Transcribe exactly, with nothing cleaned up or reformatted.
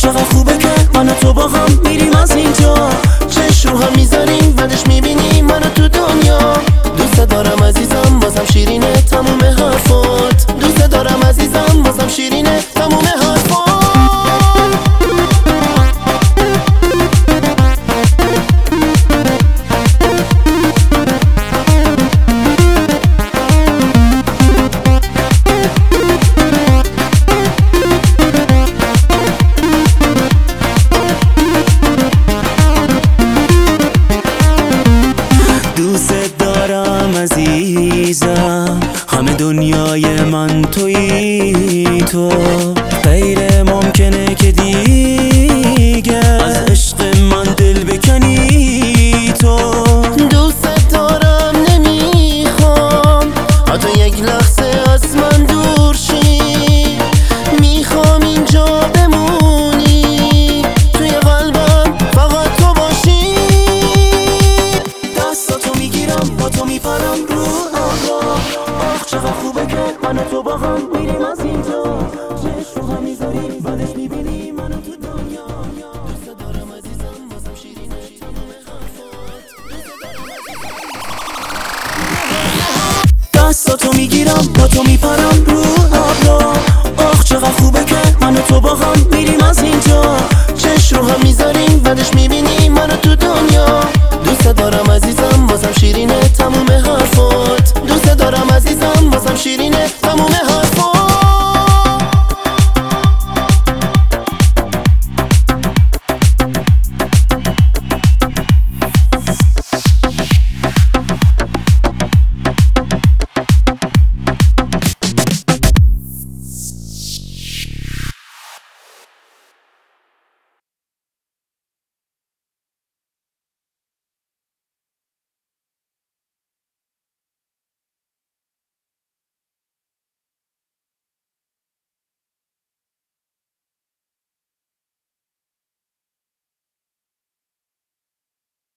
چقدر خوبه که من و تو با هم میریم از اینجا، چشم رو هم میذاریم بعدش میبینیم منو تو دنیا. دوست دارم عزیزم بازم شیرینه تموم حرفات، دوست دارم عزیزم بازم شیرینه تموم حرفات. دوست دارم عزیزم، همه دنیای من تویی تو، غیر ممکنه که دیگه از عشق من دل بکنی تو. دوست دارم نمیخوام حتی یک لحظه از من دور شی، میخوام اینجا بمونی توی قلبم فقط تو باشی. دستاتو میگیرم با تو میپرم رو آقا، آخ چقدر خوبه که من و تو با هم میریم از اینجا، چشم رو هم میذاریم بعدش میبینیم منو تو دنیا. دوست دارم عزیزم بازم شیرینه تموم حرفات. دستاتو میگیرم با تو میپرم رو آقا، آخ چقدر خوبه که من و تو با هم میریم از اینجا،